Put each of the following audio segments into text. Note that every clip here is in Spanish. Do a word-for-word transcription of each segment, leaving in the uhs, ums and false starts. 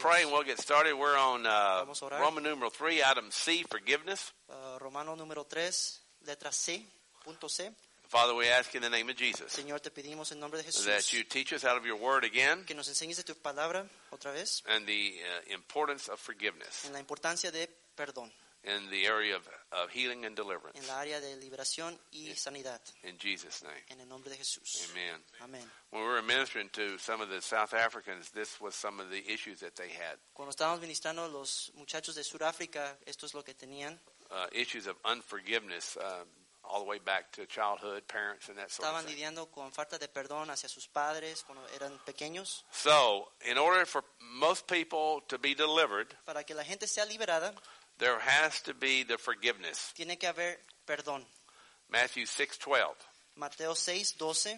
pray and we'll get started. We're on uh, Vamos a orar. Roman numeral three, item C, forgiveness. Uh, Romano número tres, letra C, punto C. Father, we ask in the name of Jesus Señor, te pedimos en nombre de Jesús that you teach us out of your word again que nos enseñes de tu palabra otra vez and the uh, importance of forgiveness en la importancia de perdón, in the area of, of healing and deliverance. en la área de liberación y sanidad. In Jesus' name. En el nombre de Jesús. Amen. Amén. When we were ministering to some of the South Africans, this was some of the issues that they had. Cuando estábamos ministrando a los muchachos de Sudáfrica, esto es lo que tenían. Uh, issues of unforgiveness, uh, all the way back to childhood, parents, and that sort of Estaban thing. lidiando con falta de perdón hacia sus padres cuando eran pequeños. So, in order for most people to be delivered, Para que la gente sea liberada, there has to be the forgiveness. tiene que haber perdón. Matthew six twelve. Mateo seis, doce.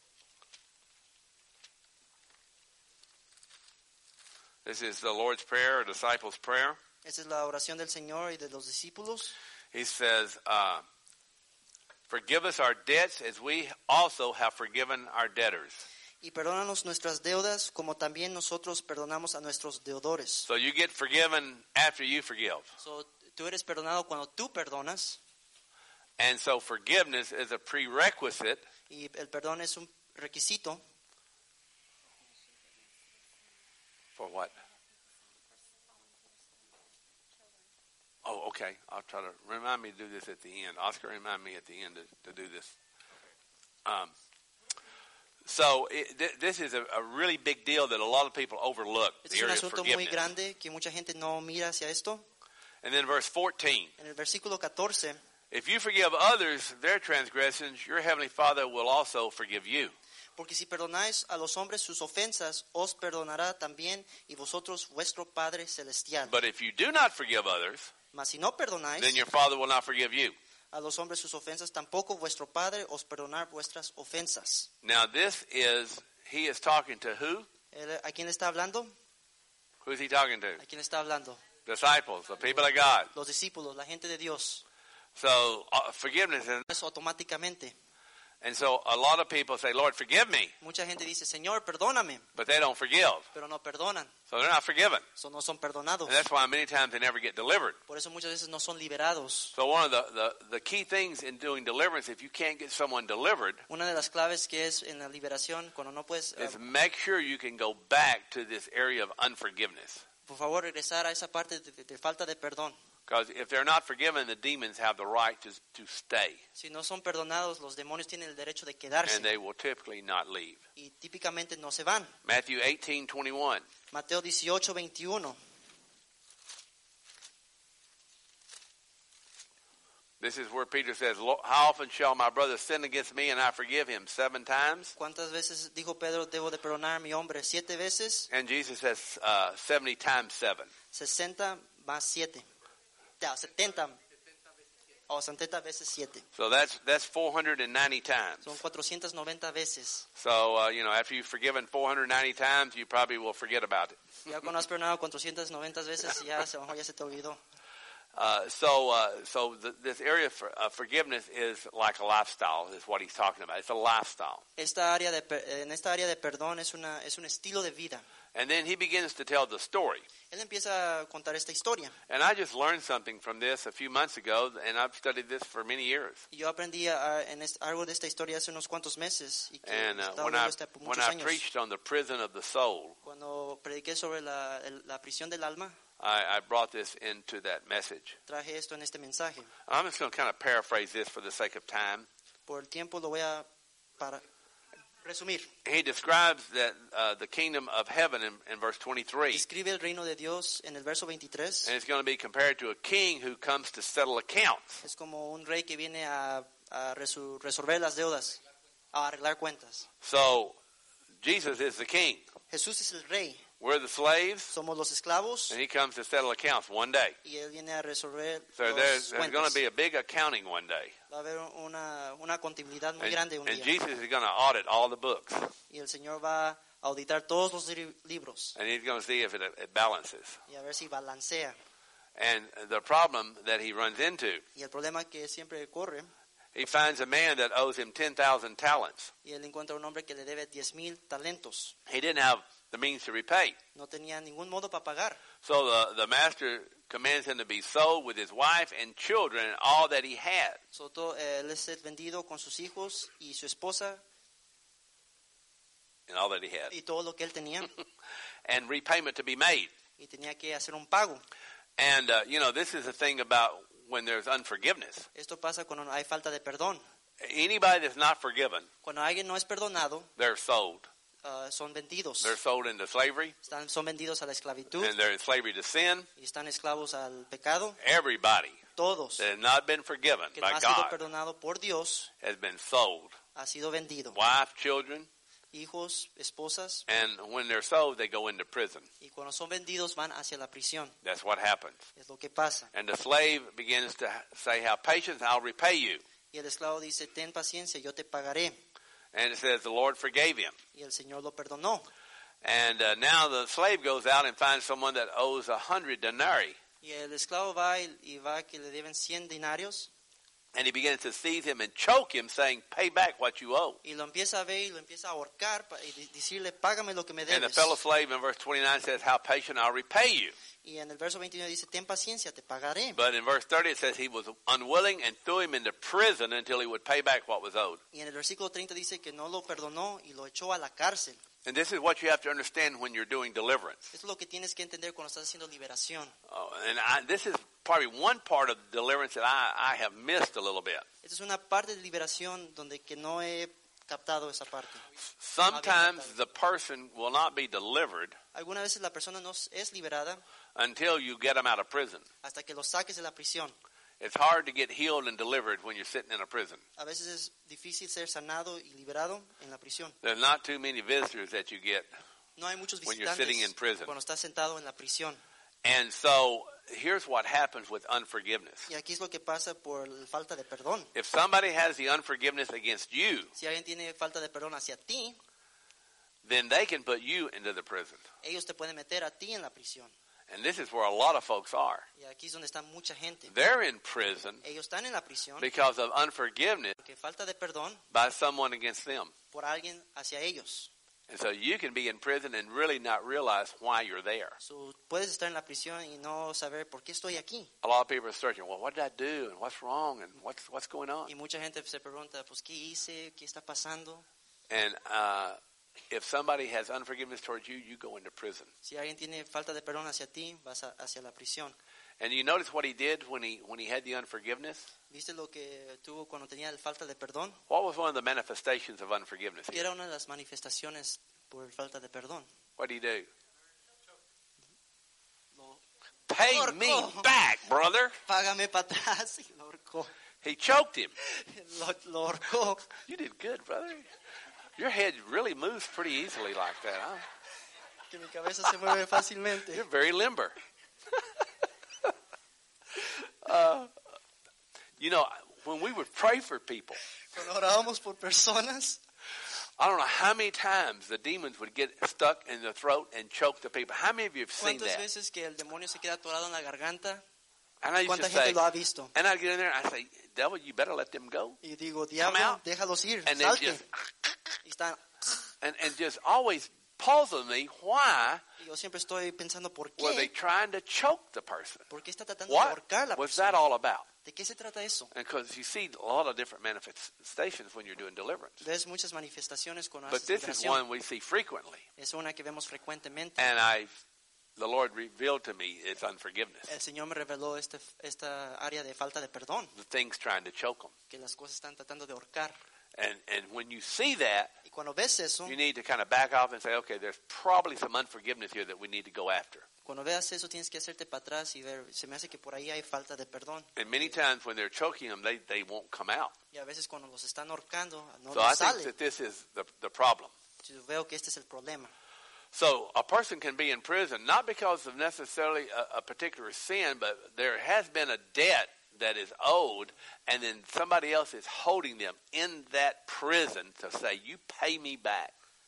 This is the Lord's Prayer, or disciples' prayer. Esa es la oración del Señor y de los discípulos. He says, uh, forgive us our debts as we also have forgiven our debtors. Y perdónanos nuestras deudas como también nosotros perdonamos a nuestros deudores. So you get forgiven after you forgive. So, tú eres perdonado cuando tú perdonas. And so forgiveness is a prerequisite Y el perdón es un requisito. for what? Oh, okay. I'll try to remind me to do this at the end. Oscar, remind me at the end to, to do this. Um, so it, th- this is a, a really big deal that a lot of people overlook, Este the es un area of asunto muy forgiveness. grande que mucha gente no mira hacia esto. And then verse fourteen. En el versículo catorce, If you forgive others their transgressions, your heavenly Father will also forgive you. porque si perdonáis a los hombres sus ofensas, os perdonará también y vosotros vuestro Padre Celestial. But if you do not forgive others, Mas si no perdonáis then your Father will not forgive you. a los hombres sus ofensas, tampoco vuestro Padre os perdonar vuestras ofensas. Now this is, he is talking to who? Él- ¿A quién le está hablando? Who's he talking to? ¿A quién le está hablando? Disciples, the people of God. Los discípulos, la gente de Dios. So uh, forgiveness, is, Eso automáticamente. and so a lot of people say, Lord, forgive me, Mucha gente dice, Señor, perdóname, but they don't forgive. pero no perdonan. So they're not forgiven. So no son perdonados. And that's why many times they never get delivered. Por eso muchas veces no son liberados. So one of the, the, the key things in doing deliverance, if you can't get someone delivered, Una de las claves que es en la liberación, cuando no puedes, is uh, make sure you can go back to this area of unforgiveness. por favor, regresar a esa parte de, de- de falta de perdón. Because if they're not forgiven, the demons have the right to, to stay. Si no son perdonados, los demonios tienen el derecho de quedarse And they will typically not leave. y típicamente no se van. Matthew eighteen twenty-one. Mateo dieciocho, veintiuno. This is where Peter says, "Lo- how often shall my brother sin against me and I forgive him? Seven times? ¿Cuántas veces dijo Pedro, debo de perdonar a mi hombre? ¿Siete veces? And Jesus says uh, seventy times seven. sesenta más siete. Ya, setenta. O setenta veces siete. So that's that's four hundred ninety times. Son cuatrocientas noventa veces. So, uh, you know, after you've forgiven four hundred ninety times, you probably will forget about it. Ya cuando has perdonado cuatrocientas noventa veces, ya, se- a lo mejor ya se te olvidó. Uh, so, uh, so the, this area of for, uh, forgiveness is like a lifestyle, is what he's talking about. It's a lifestyle. Esta área de, per- en esta área de perdón es, una, es un estilo de vida. And then he begins to tell the story. Él empieza a contar esta historia. And I just learned something from this a few months ago, and I've studied this for many years. Y yo aprendí a- en est- algo de esta historia hace unos cuantos meses. Y que And he uh, estado when viendo I esta por when muchos I años. preached on the prison of the soul, Cuando prediqué sobre la, el- la prisión del alma, I, I brought this into that message. traje esto en este mensaje. I'm just going to kind of paraphrase this for the sake of time. Por el tiempo lo voy a para resumir. He describes that uh, the kingdom of heaven in, in verse twenty-three, Describe el reino de Dios en el verso veintitrés. and it's going to be compared to a king who comes to settle accounts. Es como un rey que viene a, a resu- resolver las deudas, a arreglar cuentas. So Jesus is the king. Jesús es el rey. We're the slaves, Somos los esclavos and he comes to settle accounts one day. y él viene a resolver So las there's, there's going cuentas. to be a big accounting one day. Va a haber una, una contabilidad muy And, grande un and día. Jesus is going to audit all the books, Y el Señor va a auditar todos los li- libros and he's going to see if it, it balances. y a ver si balancea. And the problem that he runs into, Y el problema que siempre corre, he finds a man that owes him ten thousand talents. y él encuentra un hombre que le debe diez mil talentos. He didn't have the means to repay. No tenía ningún modo para pagar. So the, the master commands him to be sold with his wife and children and all that he had. So, todo, eh, él es vendido con sus hijos y su esposa And all that he had. y todo lo que él tenía. And repayment to be made. Y tenía que hacer un pago. And, uh, you know, this is the thing about when there's unforgiveness. Esto pasa cuando hay falta de perdón. Anybody that's not forgiven, Cuando alguien no es perdonado, they're sold. uh, son vendidos. They're sold into slavery, Están, son vendidos a la esclavitud and they're in slavery to sin. y están esclavos al pecado. Everybody Todos that has not been forgiven que no by ha sido God perdonado por Dios has been sold. ha sido vendido. Wife, children, Hijos, esposas, and when they're sold, they go into prison. y cuando son vendidos van hacia la prisión. That's what happens. Es lo que pasa. And the slave begins to say, have patience, I'll repay you. Y el esclavo dice, ten paciencia, yo te pagaré. And it says the Lord forgave him. Y el Señor lo perdonó. And uh, now the slave goes out and finds someone that owes a hundred denarii. Y el esclavo va y, y va que le deben cien dinarios. And he begins to seize him and choke him, saying, pay back what you owe. Y lo empieza a ver y lo empieza a ahorcar pa- y de- decirle, págame lo que me And the debes. fellow slave in verse twenty-nine says, how patient, I'll repay you. Y en el verso veintinueve dice, ten paciencia, te pagaré. But in verse thirty it says he was unwilling and threw him into prison until he would pay back what was owed. Y en el versículo treinta dice que no lo perdonó y lo echó a la cárcel. And this is what you have to understand when you're doing deliverance. Esto es lo que tienes que entender cuando estás haciendo liberación. Oh, and I, this is probably one part of deliverance that I, I have missed a little bit. Esta es una parte de liberación donde que no he captado esa parte. Sometimes the person will not be delivered Algunas veces la persona no es liberada until you get them out of prison. hasta que lo saques de la prisión. It's hard to get healed and delivered when you're sitting in a prison. A veces es difícil ser sanado y liberado en la prisión. There's not too many visitors that you get. No hay muchos When you're sitting in visitantes prison. cuando estás sentado en la prisión. And so here's what happens with unforgiveness. Y aquí es lo que pasa por la falta de perdón. If somebody has the unforgiveness against you, Si alguien tiene falta de perdón hacia ti, then they can put you into the prison. ellos te pueden meter a ti en la prisión. And this is where a lot of folks are. Y aquí es donde está mucha gente. They're in prison Ellos están en la prisión because of unforgiveness porque falta de perdón by someone against them. por alguien hacia ellos. And so you can be in prison and really not realize why you're there. So, puedes estar en la prisión y no saber por qué estoy aquí. A lot of people are searching, well, what did I do? And what's wrong? And what's, what's going on? Y mucha gente se pregunta, pues, ¿qué hice? ¿Qué está pasando? And uh, if somebody has unforgiveness towards you, you go into prison. Si alguien tiene falta de perdón hacia ti, vas a- hacia la prisión. And you notice what he did when he when he had the unforgiveness? ¿Viste lo que tuvo cuando tenía la falta de perdón? What was one of the manifestations of unforgiveness? Y era una de las manifestaciones por falta de perdón. What did he do? Lo- Pay Ahorcó. me back, brother. Págame para atrás y lo ahorcó. He choked him. Lo, lo ahorcó. You did good, brother. Your head really moves pretty easily like that, huh? Que mi cabeza se mueve fácilmente. You're very limber. uh, you know, when we would pray for people, Cuando orábamos por personas, I don't know how many times the demons would get stuck in the throat and choke the people. How many of you have seen ¿cuántas that? veces que el demonio se queda atorado en la garganta? And I used ¿Cuánta to say, gente lo ha visto? and I'd get in there and I'd say, devil, you better let them go. Y digo, Come diablo, out. déjalos ir, And then salte. just, Y, están, and, and just always puzzle me, why y yo siempre estoy pensando, ¿por were they qué? trying to choke the person? ¿Por qué está tratando de What ahorcar a la was persona? that all about? ¿De qué se trata eso? And because you see a lot of different manifestations when you're doing deliverance. Ves muchas manifestaciones con But haces this is liberación. one we see frequently. Es una que vemos frecuentemente. And I, the Lord revealed to me it's unforgiveness. El Señor me reveló este, esta área de falta de perdón, The things trying to choke them. que las cosas están tratando de ahorcar. And, and when you see that, Y cuando ves eso, you need to kind of back off and say, okay, there's probably some unforgiveness here that we need to go after. cuando veas eso tienes que hacerte para atrás y ver, se me hace que por ahí hay falta de perdón. And many times when they're choking them, they, they won't come out. Y a veces cuando los están ahorcando, no So I les think sale. that this is the, the problem. Yo veo que este es el problema. So a person can be in prison not because of necessarily a, a particular sin, but there has been a debt that is owed, and then somebody else is holding them in that prison to say, you pay me back.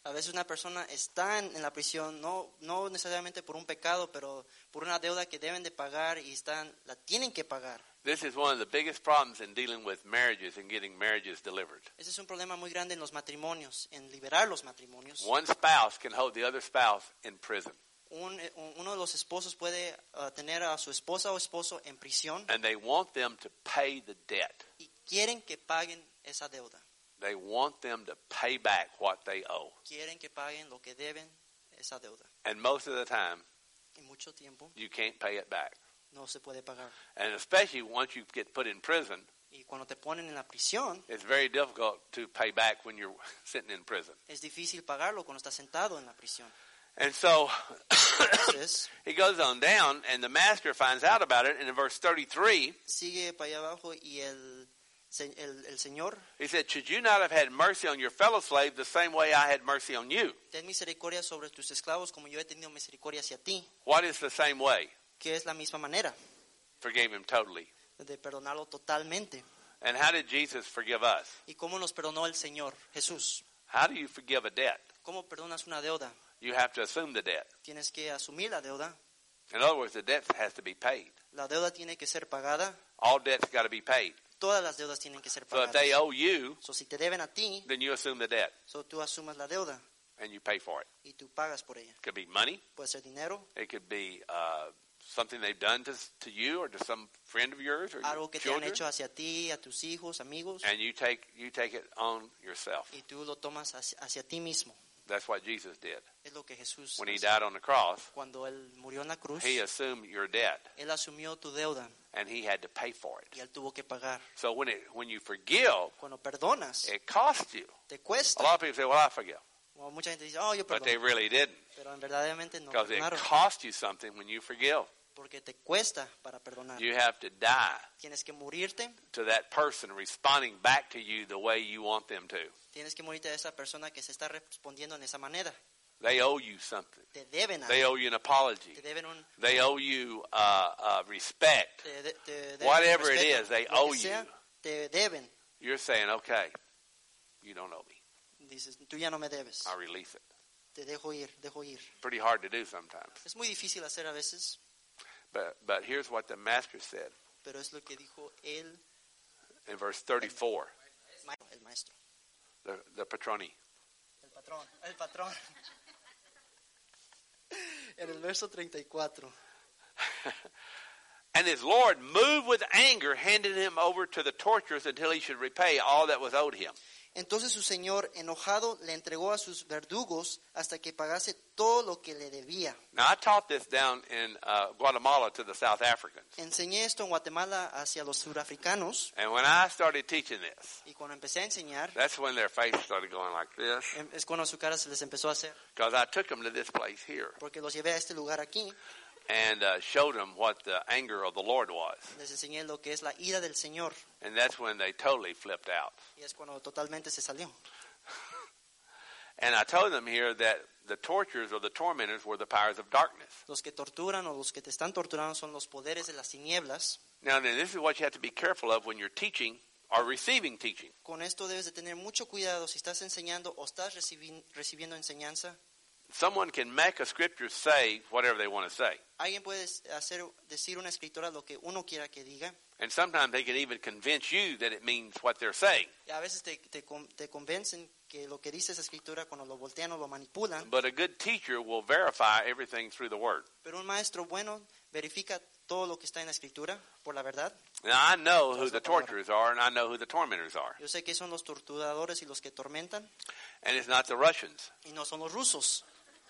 A veces una persona está en, en la prisión, no, no necesariamente por un pecado, pero por una deuda que deben de pagar y están, la tienen que pagar. This is one of the biggest problems in dealing with marriages and getting marriages delivered. Ese es un problema muy grande en los matrimonios, en liberar los matrimonios. One spouse can hold the other spouse in prison. Un, un, uno de los esposos puede uh, tener a su esposa o esposo en prisión And they want them to pay the debt. y quieren que paguen esa deuda. They want them to pay back what they owe. Quieren que paguen lo que deben esa deuda. And most of the time, Y mucho tiempo you can't pay it back. no se puede pagar. And especially once you get put in prison, Y cuando te ponen en la prisión, it's very difficult to pay back when you're sitting in prison. es difícil pagarlo cuando estás sentado en la prisión. And so Entonces, he goes on down, and the master finds out about it. And in verse thirty-three, sigue para allá abajo y el, se- el, el Señor, he said, "Should you not have had mercy on your fellow slave the same way I had mercy on you?" ten misericordia sobre tus esclavos como yo he tenido misericordia hacia ti, What is the same way? que es la misma manera Forgave him totally. de perdonarlo totalmente. And how did Jesus forgive us? ¿Y cómo nos perdonó el Señor Jesús? How do you forgive a debt? ¿Cómo perdonas una deuda? You have to assume the debt. Tienes que asumir la deuda. In other words, the debt has to be paid. La deuda tiene que ser pagada. All debts got to be paid. Todas las deudas tienen que ser So if pagadas. they owe you, So, si te deben a ti, then you assume the debt so, tú asumas la deuda and you pay for it. y tú pagas por ella. It could be money. Puede ser dinero, It could be uh, something they've done to, to you or to some friend of yours or your algo que te han children. hecho hacia ti, a tus hijos, amigos, And you take you take it on yourself. y tú lo tomas hacia, hacia ti mismo. That's what Jesus did. Es lo que Jesús When he hizo. died on the cross, Cuando Él murió en la cruz, he assumed your debt Él asumió tu deuda and he had to pay for it. y Él tuvo que pagar. So when it when you forgive, Cuando perdonas, it costs you. te A cuesta. lot of people say, "Well, I forgive," Como mucha gente dice, oh, yo but they perdono. really didn't, Pero en verdaderamente no because it perdonaron. costs you something when you forgive. Porque te cuesta para perdonar. You have to die Tienes que morirte. to that person responding back to you the way you want them to. Tienes que morirte a esa persona que se está respondiendo en esa manera. They owe you something. Te deben They algo. owe you an apology. Te deben un They owe you uh, uh, respect. te de- te deben Whatever it respeto. is, they Lo que owe sea, you. te deben. You're saying, "Okay, you don't owe me. Dices, tú ya no me debes. I release it." Te dejo ir, dejo ir. Pretty hard to do sometimes. Es muy difícil hacer a veces, But but here's what the master said pero es lo que dijo él, in verse thirty-four, el maestro, the, the patroni. el patrón, el patrón. En el verso treinta y cuatro. And his Lord, moved with anger, handed him over to the torturers until he should repay all that was owed him. Entonces su señor, enojado, le entregó a sus verdugos hasta que pagase todo lo que le debía. Now, I taught this down in uh, Guatemala to the South Africans. Enseñé esto en Guatemala hacia los surafricanos And when I started teaching this, y cuando empecé a enseñar, that's when their face started going like this, em- es cuando su cara se les empezó a hacer, because I took them to this place here porque los llevé a este lugar aquí, and uh, showed them what the anger of the Lord was. les enseñé lo que es la ira del Señor And that's when they totally flipped out. y es cuando totalmente se salió. And I told them here that the torturers or the tormentors were the powers of darkness. Los que torturan o los que te están torturando son los poderes de las tinieblas. Now, then, this is what you have to be careful of when you're teaching or receiving teaching. Con esto debes de tener mucho cuidado si estás enseñando o estás recibi- recibiendo enseñanza. Someone can make a scripture say whatever they want to say. Alguien puede hacer, decir una escritura lo que uno quiera que diga. And sometimes they can even convince you that it means what they're saying. Y a veces te, te, con- te convencen que lo que dice esa escritura cuando lo voltean o lo manipulan. But a good teacher will verify everything through the Word. Pero un maestro bueno verifica todo lo que está en la escritura por la verdad. Now, I know who the torturers are and I know who the tormentors are. Yo sé que son los torturadores y los que tormentan And it's not the Russians, y no son los rusos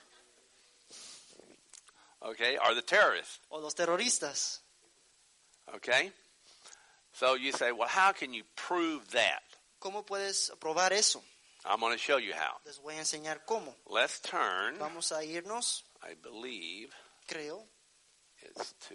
okay, or the terrorists, o los terroristas. okay? So you say, well, how can you prove that? ¿Cómo puedes probar eso? I'm going to show you how. Les voy a enseñar cómo. Let's turn, Vamos a irnos, I believe creo, it's to,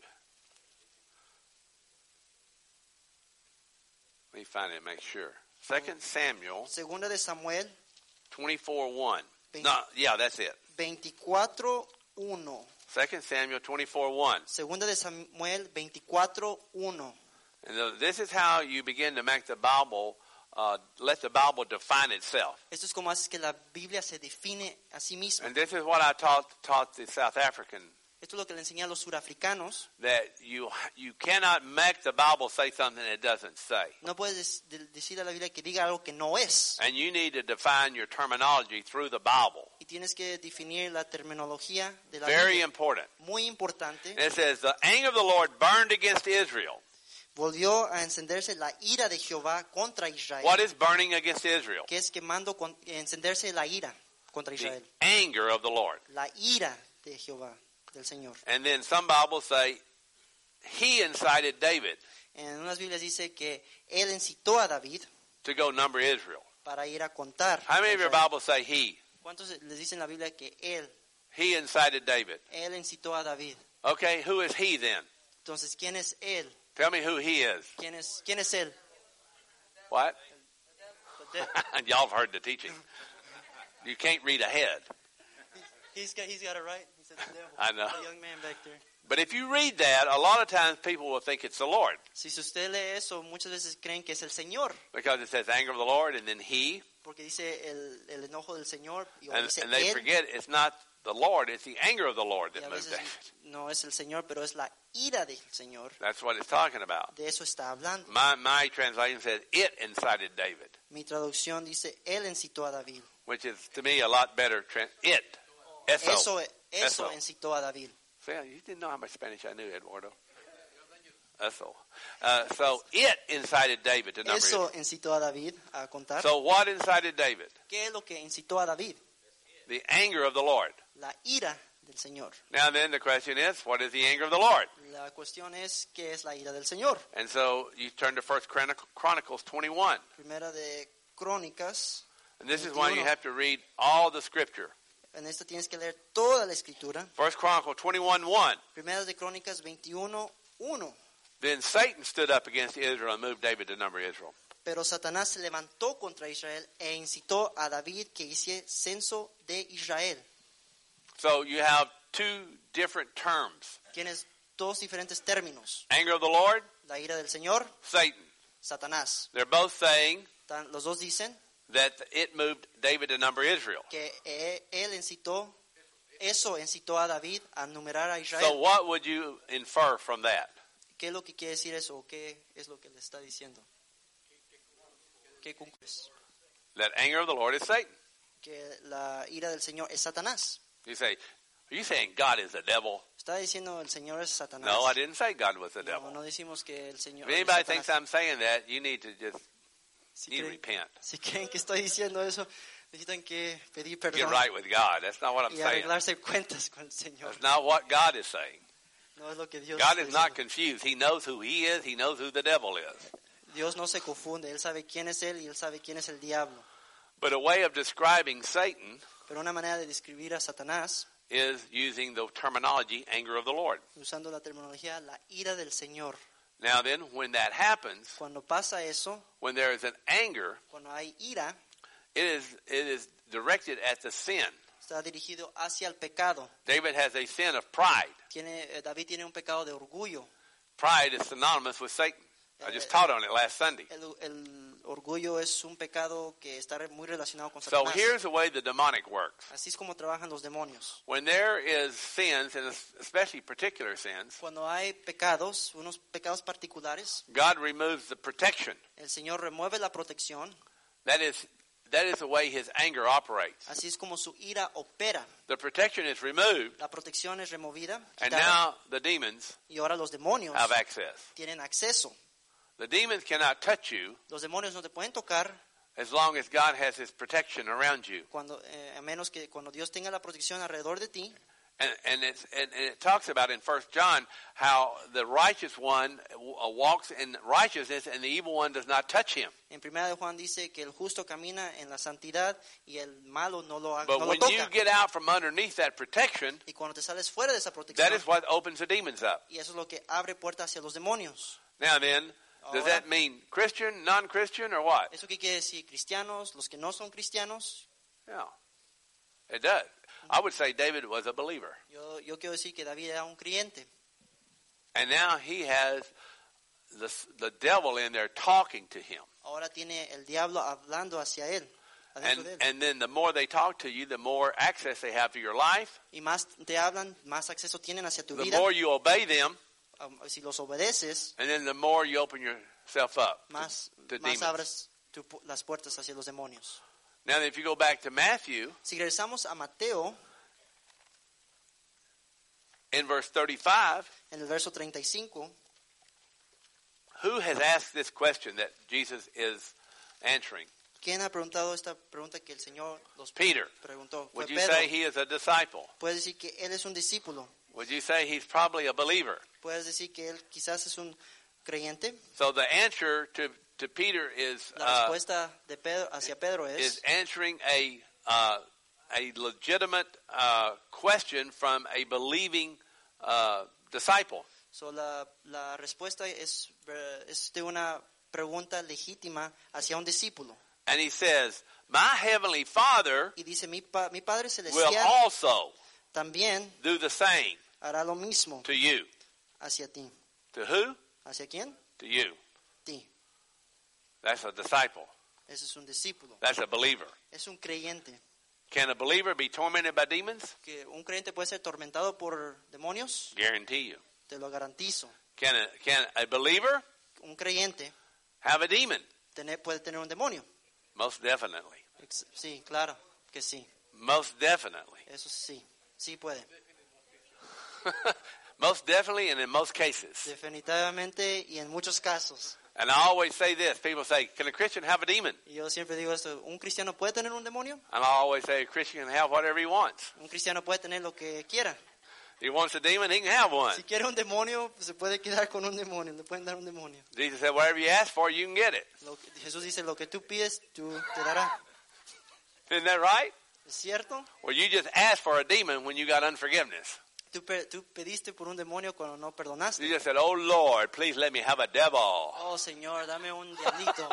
let me find it and make sure. Second Samuel segunda de Samuel twenty-four one. Veinte- No, yeah, that's it. veinticuatro uno. Second Samuel twenty-four one. Segunda de Samuel veinticuatro uno. And the- this is how you begin to make the Bible uh, let the Bible define itself. Esto es como hace que la Biblia se define a sí misma. And this is what I taught taught the South African, Esto es lo que le enseñé a los surafricanos. that you you cannot make the Bible say something it doesn't say. No puedes de- decir a la Biblia que diga algo que no es. And you need to define your terminology through the Bible. Y tienes que definir la terminología de la Very Biblia. important. Muy importante. And it says, the anger of the Lord burned against Israel. Volvió a encenderse la ira de Jehová contra Israel. What is burning against Israel? Que es quemando, con, encenderse la ira contra The Israel. anger of the Lord. La ira de Jehová, del Señor. And then some Bibles say, he incited David En unas Biblias dice que él incitó a David to go number Israel. para ir a contar. How many of your a Israel. Bibles say he? ¿Cuántos les dice en la Biblia que él, He incited David. él incitó a David? Okay, who is he then? Entonces, ¿quién es él? Tell me who he is. ¿Quién es, quién es él? What? The de- Y'all have heard the teaching. You can't read ahead. He's got, he's got it right. He said the devil. I know. The young man back there. But if you read that, a lot of times people will think it's the Lord, Si usted lee eso, muchas veces creen que es el Señor, because it says anger of the Lord and then he, porque dice el, el enojo del Señor y o and, dice and they él. forget it's not the Lord, it's the anger of the Lord Y that a moved veces David. no es el Señor, pero es la ira del Señor. That's what it's talking about. De eso está hablando. My my translation says it incited David, Mi traducción dice, él incitó a David. which is to me a lot better. Trans- it, eso. Eso, eso Eso. incitó a David. See, you didn't know how much Spanish I knew, Eduardo. Eso. Uh, so it incited David to number Eso Israel. incitó a David a contar. So what incited David? ¿Qué es lo que incitó a David? The anger of the Lord. La ira del Señor. Now then, the question is, what is the anger of the Lord? La cuestión es, ¿qué es la ira del Señor? And so you turn to First Chronicles twenty-one. Primera de Crónicas. And this is why you twenty-one. have to read all the scripture. En esta tienes que leer toda la escritura. First Chronicles twenty-one one. Primera de Crónicas veintiuno uno. Then Satan stood up against Israel and moved David to number Israel. Pero Satanás se levantó contra Israel e incitó a David que hiciese censo de Israel. So you have two different terms. Tienes dos diferentes términos. Anger of the Lord, La ira del Señor, Satan. Satanás. They're both saying Tan- Los dos dicen that it moved David to number Israel. que eh, él incitó, eso incitó a David a numerar a So Israel. what would you infer from that? ¿Qué es lo que quiere decir eso? ¿O qué es lo que le está diciendo? ¿Qué conclues? That anger of the Lord is Satan. Que la ira del Señor es Satanás. You say, are you saying God is the devil? ¿Está diciendo el Señor es Satanás? No, I didn't say God was the No, devil. no decimos que el Señor If es anybody Satanás. thinks I'm saying that, you need to just Si you need to creen, repent. si creen que estoy diciendo eso, necesitan que pedir Get perdón right with God. That's not what I'm y saying. arreglarse cuentas con el Señor. That's not what God is saying. No es lo que Dios God está is not diciendo. confused. He knows who He is. He knows who the devil is. Dios no se confunde. Él sabe quién es Él y Él sabe quién es el diablo. But a way of describing Satan Pero una manera de describir a Satanás, is using the terminology anger of the Lord. usando la terminología la ira del Señor. Now then, when that happens, Cuando pasa eso, when there is an anger, cuando hay ira, it is it is directed at the sin. está dirigido hacia el pecado. David has a sin of pride. Tiene, eh, David tiene un pecado de orgullo. Pride is synonymous with Satan. I just taught on it last Sunday. El, el orgullo es un pecado que está re- muy relacionado con So Satanás. here's the way the demonic works. Así es como trabajan los demonios. When there is sins, and especially particular sins, Cuando hay pecados, unos pecados particulares, God removes the protection. el Señor remueve la protección. That is that is the way His anger operates. Así es como su ira opera. The protection is removed, La protección es removida and quitada, now the demons y ahora los demonios have access. tienen acceso. The demons cannot touch you Los demonios no te pueden tocar as long as God has His protection around you. cuando, eh, a menos que cuando Dios tenga la protección alrededor de ti. And, and, it's, and, and it talks about in First John how the righteous one uh, walks in righteousness and the evil one does not touch him. En Primera de Juan dice que el justo camina en la santidad y el malo no lo, ha- But no lo when you toca. get out from underneath that protection, Y cuando te sales fuera de esa that protección, is what opens the demons up. y eso es lo que abre puertas hacia los demonios. Now then, does Ahora, that mean Christian, non-Christian, or what? ¿eso qué quiere decir? ¿Cristianos? ¿Los que no son cristianos? No, it does. I would say David was a believer. Yo, yo quiero decir que David era un creyente. And now he has the, the devil in there talking to him. ahora tiene el diablo hablando hacia él, adentro And, de él. and then the more they talk to you, the more access they have to your life. Y más te hablan, más acceso tienen hacia tu The vida. more you obey them, Um, Si los obedeces, and then the more you open yourself up más, to, to más demons. abres tu pu- las puertas hacia los demonios. Now, if you go back to Matthew, Si regresamos a Mateo, in verse thirty-five, en el verso treinta y cinco, who has asked this question that Jesus is answering? ¿quién ha preguntado esta pregunta que el Señor los Peter. preguntó? Fue Would you Pedro. say he is a disciple? Puedes decir que él es un discípulo. Would you say he's probably a believer? Puedes decir que él quizás es un creyente. So the answer to, to Peter is La uh, respuesta de Pedro hacia Pedro is es answering a uh, a legitimate uh, question from a believing uh, disciple. so, la, la respuesta es, eh, es de una pregunta legítima hacia un discípulo. And he says, my heavenly Father Y dice, mi, pa- mi Padre will Celestial also también do the same hará lo mismo to you. hacia ti. To who? ¿Hacia quién? To you. Ti. That's a disciple. Ese es un discípulo. That's a believer. Es un creyente. Can a believer be tormented by demons? Que un creyente puede ser tormentado por demonios, Guarantee you. te lo garantizo. Can a, can a believer Un creyente have a demon? tener- puede tener un demonio. Most definitely. Ex- Sí, claro que sí. Most definitely. Eso sí. Sí puede. Most definitely and in most cases. Definitivamente y en muchos casos. And I always say this. People say, can a Christian have a demon? Y yo siempre digo esto, ¿un cristiano puede tener un demonio? And I always say a Christian can have whatever he wants. Un cristiano puede tener lo que quiera. He wants a demon, he can have one. Si quiere un demonio, pues, se puede quedar con un demonio, le pueden dar un demonio. Jesus said, whatever you ask for, you can get it. Lo que- Jesús dice, lo que tú pides, tú te dará. Isn't that right? ¿Es cierto? Well, you just asked for a demon when you got unforgiveness. Tú, pe- tú pediste por un demonio cuando no perdonaste. You just said, oh, Lord, please let me have a devil. Oh, Señor, dame un diablito.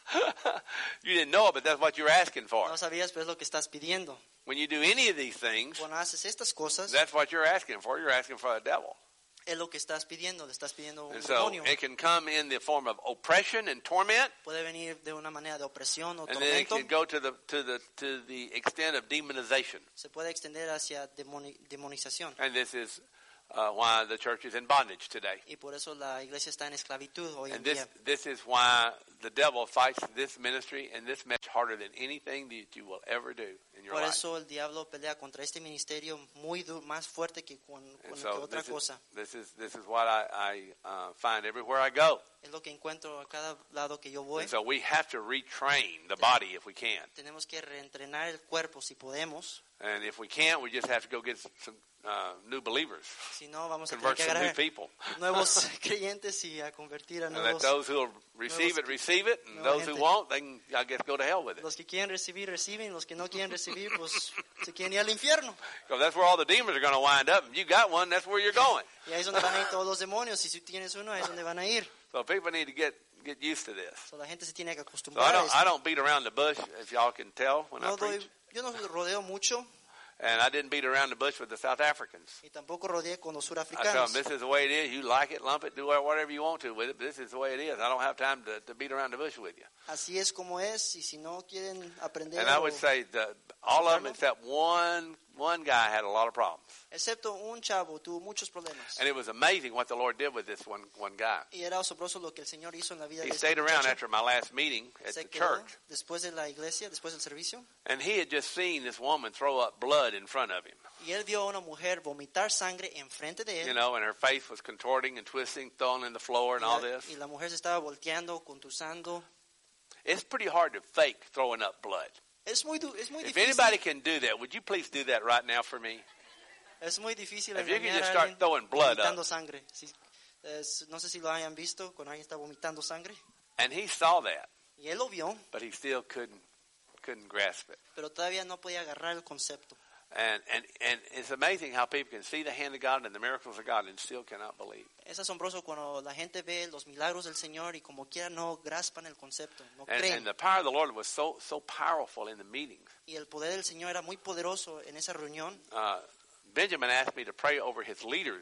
You didn't know it, but that's what you're asking for. No sabías, pero es lo que estás pidiendo. When you do any of these things, Cuando haces estas cosas, that's what you're asking for. You're asking for a devil. es lo que estás pidiendo, le estás pidiendo un And so demonio. it can come in the form of oppression and torment, Puede venir de una manera de opresión o and then it tormento. can go to the to the to the extent of demonization. Se puede extender hacia demoni- demonización. And this is uh, why the church is in bondage today. Y por eso la iglesia está en esclavitud hoy en And this día. this is why the devil fights this ministry and this message harder than anything that you will ever do in your Por life. eso el diablo pelea contra este ministerio muy du- más fuerte que con, And con so que otra this is, cosa. this is this is what I, I uh, find everywhere I go. Es lo que encuentro a cada lado que yo voy. And so we have to retrain the body if we can. Tenemos que reentrenar el cuerpo si podemos. And if we can't, we just have to go get some uh, new believers, Si no, vamos a tener convert que some new agarrar people. nuevos creyentes y a convertir a And let nuevos. those who will receive it, nuevos- receive it. And nueva those who gente. won't, they can, I guess, go to hell with it. Los que quieren recibir, reciben. Los que no quieren recibir, pues se quieren ir al infierno. Because that's where all the demons are going to wind up. If you got one, that's where you're going. Y ahí es donde van a ir todos los demonios. Y si tú tienes uno, ahí es donde van a ir. So people need to get, get used to this. So, la gente se tiene que So I acostumbrar a don't, esto. I don't beat around the bush, if y'all can tell when I No doy, preach. yo no rodeo mucho And I didn't beat around the bush with the South Africans. y tampoco rodeé con los I tell them, surafricanos. this is the way it is. You like it, lump it, do whatever you want to with it. But this is the way it is. I don't have time to, to beat around the bush with you. Así es como es. Y si no quieren aprender, And I would o- say that all of them except one one guy had a lot of problems. excepto un chavo, tuvo muchos problemas. And it was amazing what the Lord did with this one one guy. Y era asombroso lo que el Señor hizo en la vida He de este stayed around muchacho. after my last meeting at Se the quedó church. después de la iglesia, después del servicio. And he had just seen this woman throw up blood in front of him. Y él vio a una mujer vomitar sangre enfrente de él. You know, and her face was contorting and twisting, thrown in the floor and y, all la, this. y la mujer se estaba volteando, contusando. It's pretty hard to fake throwing up blood. Es muy, du- es muy If difícil. anybody can do that, would you please do that right now for me? Es muy difícil If you can engañar just a start alguien throwing blood vomitando up. sangre. Si- es- no sé si lo hayan visto cuando alguien está vomitando sangre. And he saw that, Y él lo vio, but he still couldn't couldn't grasp it. pero todavía no podía agarrar el concepto. And and and it's amazing how people can see the hand of God and the miracles of God and still cannot believe. Es asombroso cuando la gente ve los milagros del Señor y como quiera no graspan el concepto, no And, creen. and the power of the Lord was so so powerful in the meetings. Y el poder del Señor era muy poderoso en esa reunión. Uh, Benjamin asked me to pray over his leaders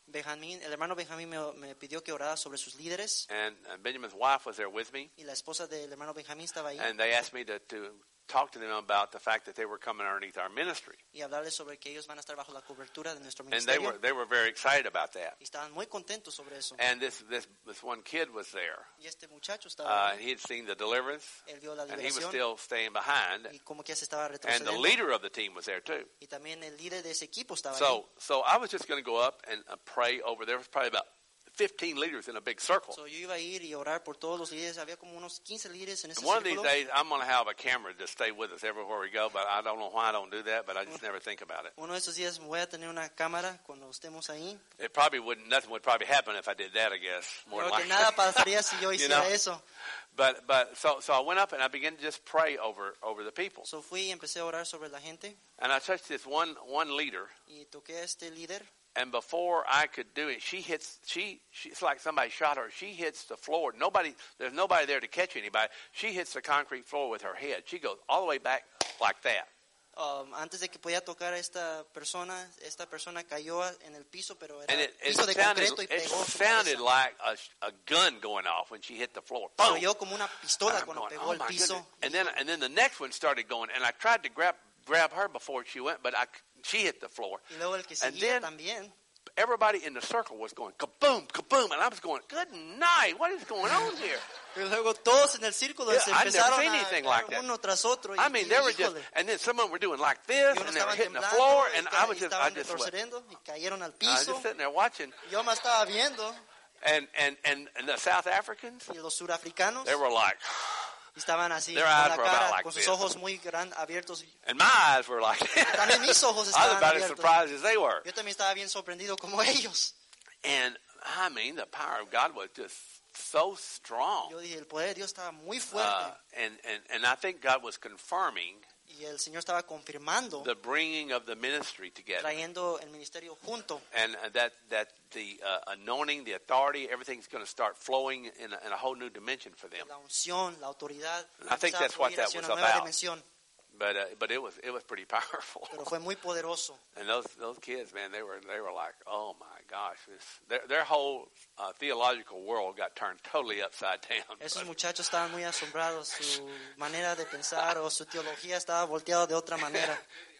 Benjamín, el hermano Benjamín me, me pidió que orara sobre sus líderes and uh, Benjamin's wife was there with me, y la esposa del hermano Benjamín estaba ahí and they asked me to, to talk to them about the fact that they were coming underneath our ministry. y hablarles sobre que ellos van a estar bajo la cobertura de nuestro And they ministerio were they were very excited about that. y estaban muy contentos sobre eso. And this this this one kid was there. Y este muchacho estaba Uh, ahí, he had seen the deliverance, él vio la and he was liberación still staying behind. y como que ya se estaba And the retrocediendo leader of the team was there too. y también el líder de ese equipo estaba ahí. So so I was just going to go up and uh, pray over. There was probably about fifteen leaders in a big circle. So, yo iba a ir y orar por todos los líderes. Había como unos quince líderes en ese And one of these círculo. days, I'm going to have a camera to stay with us everywhere we go, but I don't know why I don't do that, but I just never think about it. Uno de estos días voy a tener una cámara cuando estemos ahí. It probably wouldn't, nothing would probably happen if I did that, I guess, more Creo than que likely. nada pasaría si yo You hiciera know? eso. But, but, so, so I went up and I began to just pray over, over the people. So fui y empecé a orar sobre la gente And I touched this one, one leader, y toqué a este líder. and before I could do it, she hits, she, she, it's like somebody shot her. She hits the floor. Nobody, there's nobody there to catch anybody. She hits the concrete floor with her head. She goes all the way back like that. Um, antes de que podía tocar a esta persona, esta persona cayó en el piso, pero era And it, it piso de sounded, concreto y it pegó su sounded cabeza. like a, a gun going off when she hit the floor. Se Boom! oyó como una pistola I'm cuando going, pegó oh el my piso. goodness. And then, and then the next one started going, and I tried to grab grab her before she went, but I, she hit the floor. Y luego el que And seguía then- también. Everybody in the circle was going kaboom, kaboom, and I was going, good night, what is going on here? Y luego todos en el círculo Yeah, se I'd never empezaron seen a anything caer like that. uno tras otro. Y, I mean, y they were just, híjole, and then some of them were doing like this, y unos and they were estaban hitting the temblando, floor, y and esta- I was y just, I estaban just went, retrocediendo y cayeron al I was piso. just sitting there watching, Yo me estaba viendo and and and, and the South Africans, y los surafricanos they were like, estaban así Their con eyes la were about cara, like con sus this. ojos muy gran, abiertos. and my eyes were like, También mis ojos I was estaban about as abiertos. surprised as they were. Yo también estaba bien sorprendido como ellos. And I mean, the power of God was just so strong. Yo dije, el poder de Dios estaba muy Uh, fuerte. and, and, and I think God was confirming Y el Señor estaba confirmando, the bringing of the ministry together. trayendo el ministerio junto. And uh, that, that the uh, anointing, the authority, everything's going to start flowing in a, in a whole new dimension for them. La unción, la autoridad. I think empezaba a that's what fluir that hacia was una nueva about. dimensión. But uh, but it was it was pretty powerful. Pero fue muy poderoso. And those those kids, man, they were they were like, oh my gosh, this, their their whole uh, theological world got turned totally upside down. Esos muchachos estaban muy asombrados. Su manera de pensar o su teología estaba volteada de otra manera.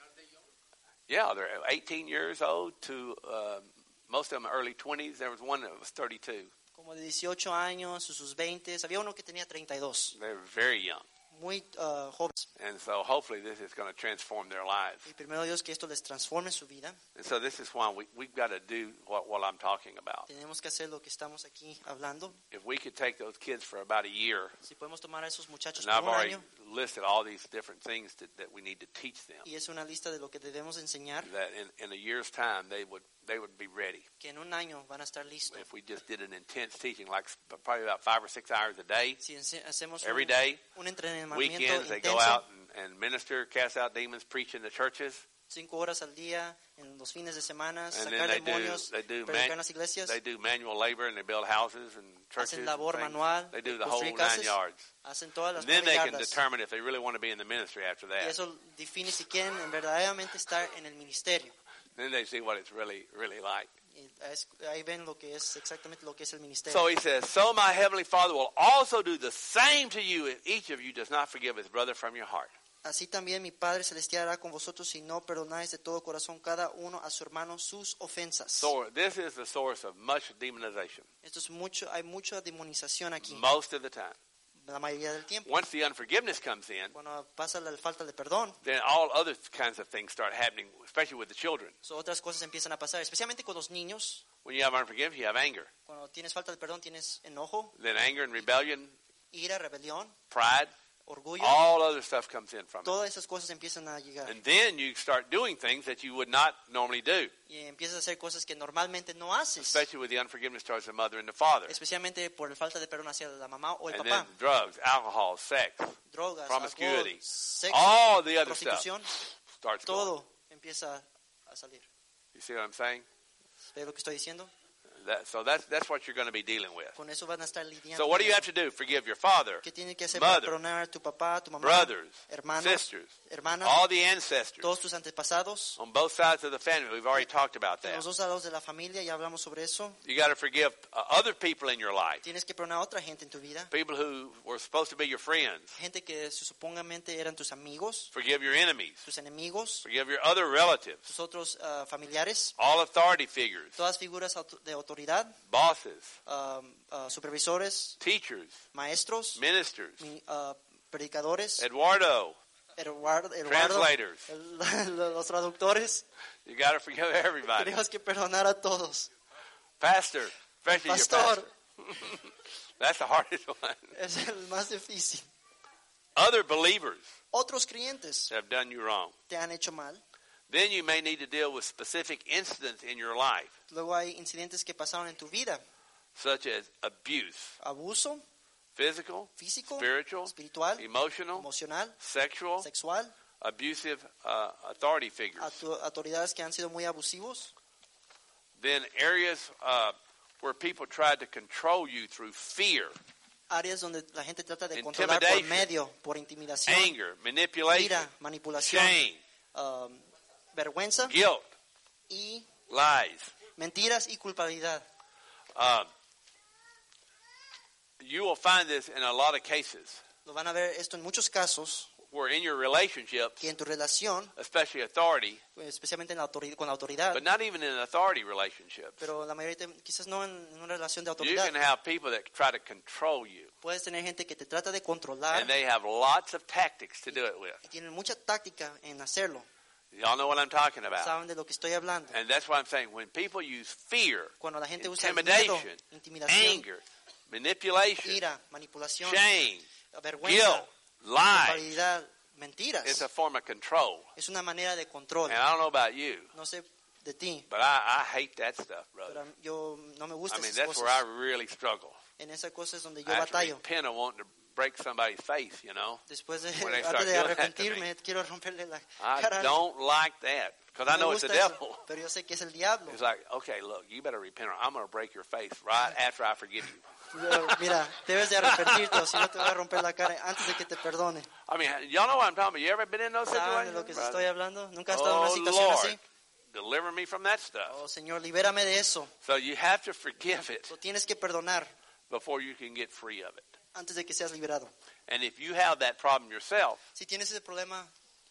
Yeah, they're eighteen years old to uh, most of them early twenties. There was one that was thirty-two. Como de dieciocho años, o sus veinte. Había uno que tenía treinta y dos. They were very young. Muy uh, jóvenes. And so hopefully this is going to transform their lives. Y primero Dios que esto les transforme su vida. And so this is why we, we've got to do what, what I'm talking about. Tenemos que hacer lo que estamos aquí hablando. If we could take those kids for about a year, Si podemos tomar a esos muchachos and I've por un already año. listed all these different things that, that we need to teach them, Y es una lista de lo que debemos enseñar. that in, in a year's time they would they would be ready. Que en un año van a estar listos. If we just did an intense teaching, like probably about five or six hours a day, Si ense- hacemos every un, day, un entrenamiento weekends, they go intenso, out and, and minister, cast out demons, preach in the churches, cinco horas al día, en los fines de semana, and sacar then they do demonios, they do predicar en man, las iglesias, they do manual labor and they build houses and churches. hacen And labor things. manual, They do the whole construir nine casas, yards. hacen todas las And then they can yardas. determine if they really want to be in the ministry after Y that. eso define si quieren verdaderamente estar en el ministerio. Then they see what it's really really like. Y es- ahí ven lo que es exactamente lo que es el ministerio. So he says, so my heavenly Father will also do the same to you if each of you does not forgive his brother from your heart. Así también mi Padre Celestial hará con vosotros si no perdonáis de todo corazón cada uno a su hermano sus ofensas. So this is the source of much demonization, Esto es mucho, hay mucha demonización aquí, most of the time. la mayoría del tiempo. Once the unforgiveness comes in, Cuando pasa la falta de perdón, then all other kinds of things start happening, especially with the children. so otras cosas empiezan a pasar, especialmente con los niños. When you have unforgiveness, you have anger. Cuando tienes falta de perdón, tienes enojo, Then anger and rebellion, ira, rebelión, pride, orgullo. all other stuff comes in from it. Todas esas cosas empiezan a llegar. And then you start doing things that you would not normally do, Y empiezas a hacer cosas que normalmente no haces, especially with the unforgiveness towards the mother and the father. especialmente por la falta de perdón hacia la mamá o el And papá. then drugs, alcohol, sex, Drogas, promiscuity, alcohol, sexo, all the other stuff prostitución, starts going. todo empieza a salir. You see what I'm saying? ¿Ves lo que estoy diciendo? that, so that's that's what you're going to be dealing with. Con eso van a estar lidiando. So what do you have to do? Forgive your father, ¿Qué tiene que hacer para mother, perdonar a tu papá, tu mamá, brothers, hermanos, sisters, hermanas, all the ancestors todos tus antepasados? on both sides of the family? We've already talked about En that. los dos lados de la familia ya hablamos sobre eso. You got to forgive uh, other people in your life, Tienes que perdonar a otra gente en tu vida. people who were supposed to be your friends. Gente que supongamente eran tus amigos, Forgive your enemies. tus enemigos, Forgive your other relatives, tus otros uh, familiares, all authority figures, todas figuras auto- de autoridad, bosses, um, uh, supervisores, teachers, maestros, ministers, mi- uh, predicadores, Eduardo, Eduardo, Eduardo, translators. el- los traductores. You got to forgive everybody. Tenemos que perdonar a todos. Pastor, especially your Pastor, pastor. That's the hardest one. es el más difícil. Other believers Otros creyentes have done you wrong. te han hecho mal. Then you may need to deal with specific incidents in your life, Luego hay incidentes que pasaron en tu vida. such as abuse, Abuso physical, físico, spiritual, espiritual, emotional, emocional, sexual, sexual, abusive uh, authority figures. auto- autoridades que han sido muy abusivos. Then areas uh, where people tried to control you through fear, Áreas donde la gente trata de controlar por Intimidation. medio, por intimidación, anger, manipulation, ira, manipulación, shame, um, vergüenza guilt, y lies. mentiras y culpabilidad. Uh, you will find this in a lot of cases Lo van a ver esto en muchos casos, where in your relationships, que en tu relación, especially authority, especialmente en la autori- con la autoridad, but not even in authority relationships, pero la mayoría, de- quizás no en una relación de you autoridad, can have people that try to control you, puedes tener gente que te trata de controlar and they have lots of tactics to do it with. y tienen mucha táctica en hacerlo. Y'all know what I'm talking about. Saben de lo que estoy hablando. And that's why I'm saying when people use fear, Cuando la gente usa el miedo, intimidation, intimidación, anger, manipulation, ira, manipulación, shame, vergüenza, guilt, lies, culpabilidad, mentiras, it's a form of control. es una manera de control. And I don't know about you, No sé de ti, but I, I hate that stuff, brother. pero yo no me I gustan mean, esas that's where I cosas. really struggle. En esas cosas donde yo I actually batallo. repent of wanting to break somebody's face, you know. Después de, when they antes start de doing that to arrepentirme, quiero romperle la I cara. don't like that because I No know me it's the gusta eso, devil. pero yo sé que es el diablo. It's like, okay, look, you better repent or I'm going to break your face right after I forgive you. Pero, mira, debes de arrepentirte o si no te voy a romper la cara antes de que te perdone. I mean, y'all know what I'm talking about. You ever been in those ¿Saben de situations? lo que brother? estoy hablando? ¿Nunca has estado en una Oh, situación Lord, así? deliver me from that stuff. Oh, Señor, libérame de eso. So you have to forgive it Lo tienes que perdonar before you can get free of it. antes de que seas liberado. And if you have that problem yourself, Si tienes ese problema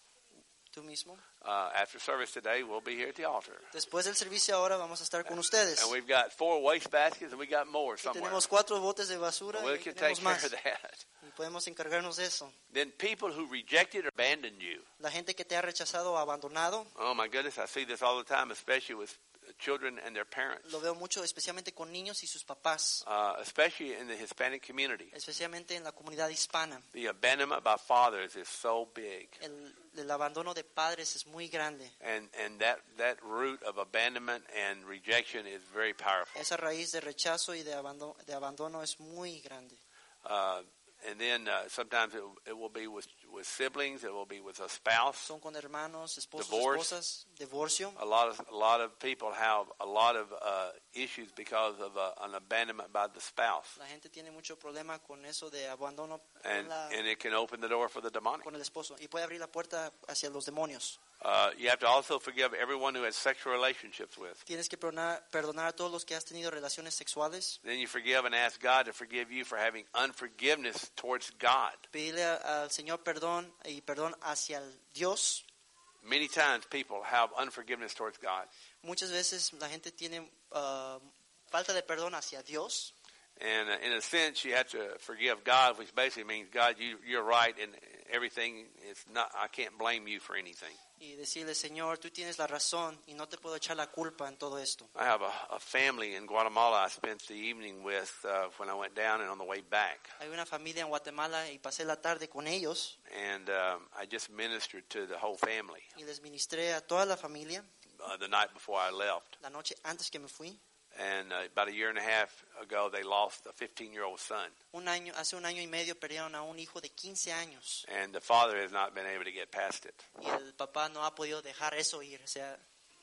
tú mismo, uh, after service today, we'll be here at the altar. después del servicio ahora vamos a estar con ustedes. And we've got four waste baskets and we got more Y somewhere. tenemos cuatro botes de basura We y can take tenemos care más. of that. Y podemos encargarnos de eso. Then people who rejected or abandoned you. La gente que te ha rechazado o abandonado, Oh my goodness, I see this all the time, especially with children and their parents, lo veo mucho, especialmente con niños y sus papás, uh, especially in the Hispanic community. especialmente en la comunidad hispana. The abandonment by fathers is so big. El, el abandono de padres es muy grande. And and that, that root of abandonment and rejection is very powerful. Esa raíz de rechazo y de abandono, de abandono es muy grande. Uh, and then uh, sometimes it, it will be with, with siblings, it will be with a spouse. Son con hermanos, esposos, Divorce. esposas, divorcio. A lot of a lot of people have a lot of uh, issues because of uh, an abandonment by the spouse, La gente tiene mucho problema con eso de abandono con, and la- and it can open the door for the demonic. con el esposo y puede abrir la puerta hacia los demonios. Uh, you have to also forgive everyone who has sexual relationships with. Tienes que perdonar, perdonar a todos los que has tenido relaciones sexuales. Then you forgive and ask God to forgive you for having unforgiveness towards God. Pedirle a- al Señor perdón y perdón hacia el Dios. Many times people have unforgiveness towards God, Muchas veces la gente tiene uh, falta de perdón hacia Dios. and uh, in a sense, you have to forgive God, which basically means God, you you're right, and everything is not. I can't blame you for anything. Y decirle, Señor, tú tienes la razón y no te puedo echar la culpa en todo esto. I have a, a family in Guatemala I spent the evening with uh, when I went down and on the way back. Hay una familia en Guatemala y pasé la tarde con ellos And um, I just ministered to the whole family y les ministré a toda la familia uh, the night before I left. la noche antes que me fui. And uh, about a year and a half ago, they lost a fifteen-year-old son. Un año, hace un año y medio perdieron a un hijo de quince años And the father has not been able to get past it. y el papá no ha podido dejar eso ir. O sea,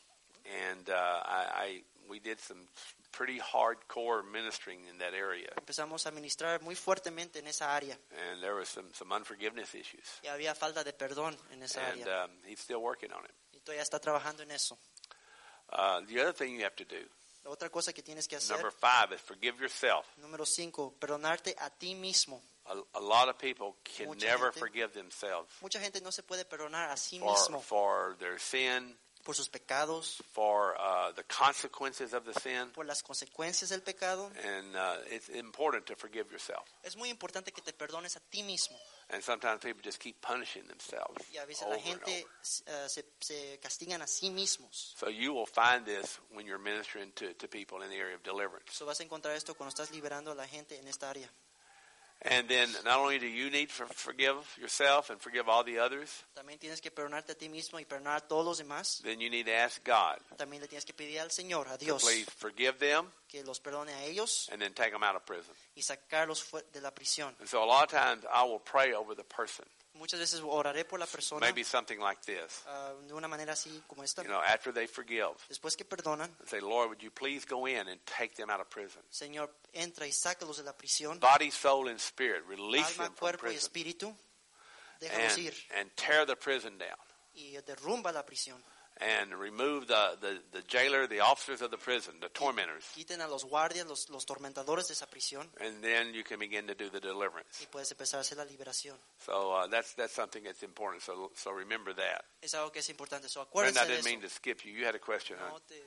and uh, I, I we did some pretty hardcore ministering in that area. Empezamos a ministrar muy fuertemente en esa área. And there was some, some unforgiveness issues. Y había falta de perdón en esa And área. um, he's still working on it. Y todavía está trabajando en eso. Uh, the other thing you have to do, La otra cosa que tienes que hacer, number five, is forgive yourself. número cinco, perdonarte a ti mismo. A, a lot of people can Mucha never gente- forgive themselves Mucha gente no se puede perdonar a sí for, mismo for their sin, por sus pecados, for uh, the consequences of the sin. por las consecuencias del pecado. And uh, it's important to forgive yourself. Es muy importante que te perdones a ti mismo. And sometimes people just keep punishing themselves Y a veces over la and gente over. uh, se, se castigan a sí mismos. So you will find this when you're ministering to, to people in the area of deliverance. So vas a encontrar esto cuando estás liberando a la gente en esta área. And then not only do you need to forgive yourself and forgive all the others, También tienes que perdonarte a ti mismo y perdonar a todos los demás. then you need to ask God También le tienes que pedir al Señor, a to Dios, please forgive them que los perdone a ellos and then take them out of prison. y sacarlos fue- de la prisión. And so a lot of times I will pray over the person, Muchas veces oraré por la persona maybe something like this, ah, de una manera así como esta. you know, after they forgive, Después que perdonan, and say, Lord, would you please go in and take them out of prison? Señor, entra y sácalos de la prisión. Body, soul, and spirit, release Alma, them from cuerpo y prison espíritu, déjalos and, ir and tear the prison down. y derrumba la prisión. And remove the, the, the jailer, the officers of the prison, the tormentors. Quiten a los guardias, los, los tormentadores de esa prisión And then you can begin to do the deliverance. y puedes empezar a hacer la liberación. So uh, that's that's something that's important. So so remember that. Es algo que es importante. So, Brenda, acuérdense I de didn't eso. mean to skip you. You had a question, huh? No te-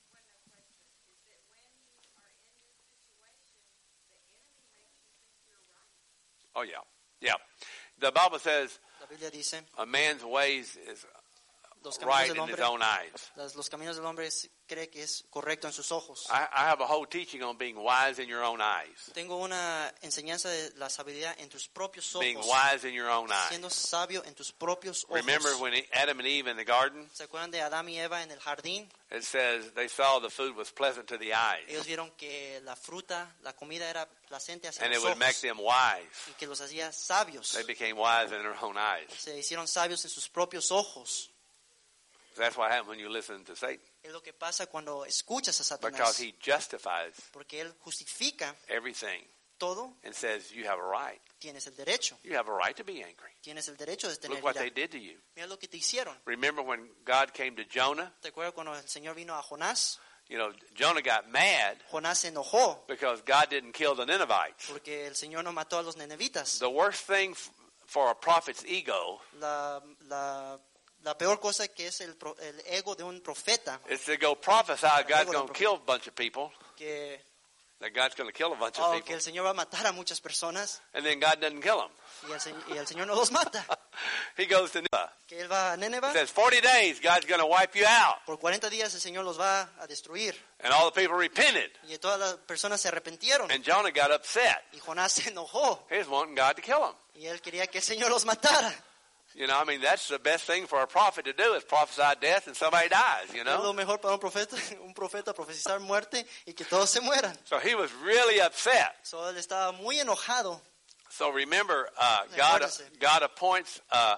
Oh yeah, yeah. The Bible says La Biblia dice, a man's ways is los right caminos del in his hombre, own eyes. las- los caminos del hombre es- cree que es correcto en sus ojos. I, I have a whole teaching on being wise in your own eyes. Tengo una enseñanza de la sabiduría en tus propios Being ojos, wise in your own eyes. siendo sabio en tus propios ojos. Remember when Adam and Eve in the garden? ¿Se acuerdan de Adán y Eva en el jardín? It says they saw the food was pleasant to the eyes, Ellos vieron que la fruta, la comida era placente hacia and it los would make ojos them wise. y que los hacía sabios. They became wise in their own eyes. Se hicieron sabios en sus propios ojos. That's what happens when you listen to Satan, Es lo que pasa cuando escuchas a because Satanás, he justifies porque él justifica everything todo. and says you have a right. Tienes el derecho, You have a right to be angry. tienes el derecho de tener Look what ira. they did to you. Mira lo que te hicieron. Remember when God came to Jonah? ¿Te acuerdas cuando el Señor vino a Jonás? You know, Jonah got mad Jonás se enojó because God didn't kill the Ninevites. porque el Señor no mató a los nenevitas. The worst thing f- for a prophet's ego La, la, la peor cosa que es el, pro- el ego de un profeta, is to go prophesy God's going to kill a bunch of people, que, that God's going to kill a bunch of oh, que people, el Señor va a matar a muchas personas and then God doesn't kill them. y el, Se- y el Señor no los mata. He goes to Nineveh. Que Él va a Néneva, It says forty days God's going to wipe you out. por cuarenta días el Señor los va a destruir. And all the people repented. Y todas las personas se arrepintieron. And Jonah got upset. Y Jonás se enojó. He was wanting God to kill him. Y él quería que el Señor los matara. You know, I mean, that's the best thing for a prophet to do is prophesy death and somebody dies, you Es lo know. mejor para un profeta, un profeta profetizar muerte y que todos se mueran. So he was really upset. So él estaba muy enojado. So remember, uh, God, God appoints, uh,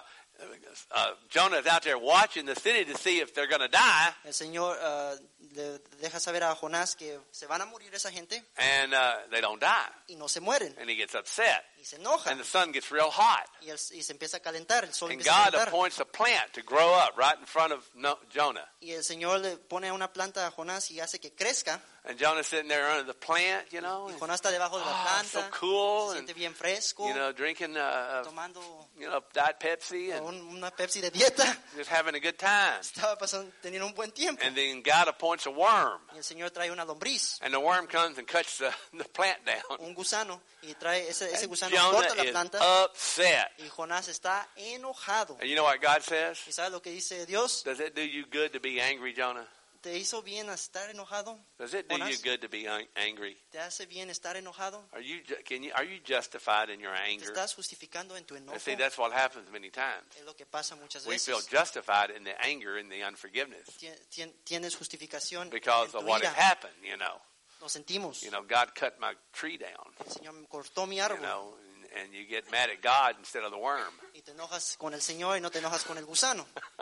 uh, Jonah's out there watching the city to see if they're going to die. El Señor ah, le deja saber a Jonás que se van a morir esa gente And uh, they don't die. y no se mueren. And he gets upset. Y se enoja. And the sun gets real hot. Y, el- y se empieza a calentar. El sol And empieza a God calentar. appoints a plant to grow up right in front of no- Jonah. Y el Señor le pone una planta a Jonás y hace que crezca. And Jonah's sitting there under the plant, you know. Y and, Jonás está debajo de la oh, planta. so cool. Se And, siente bien fresco. you know, drinking, uh, Tomando you know, Diet Pepsi and un- una Pepsi de dieta. just having a good time. Estaba pasando, teniendo un buen tiempo. And then God appoints a worm. Y el Señor trae una lombriz, And the worm comes and cuts the, the plant down. un gusano, y trae ese, ese And gusano Jonah corta la is planta. upset. Y Jonás está enojado. And you know what God says? ¿Y sabes lo que dice Dios? Does it do you good to be angry, Jonah? ¿Te hizo bien estar enojado? Does it do you Jonás? good to be un- angry? ¿Te hace bien estar enojado? Are you ju- can you are you justified in your ¿Te anger? estás justificando en tu enojo? And see, that's what happens many times. Es lo que pasa muchas We feel veces. justified in the anger and the unforgiveness Tien- tien- Tienes justificación because en of tu what ira. has happened. You know, Lo sentimos. you know, God cut my tree down. El Señor me cortó mi You árbol. know, and, and you get mad at God instead of the worm. Y te enojas con el Señor y no te enojas con el gusano.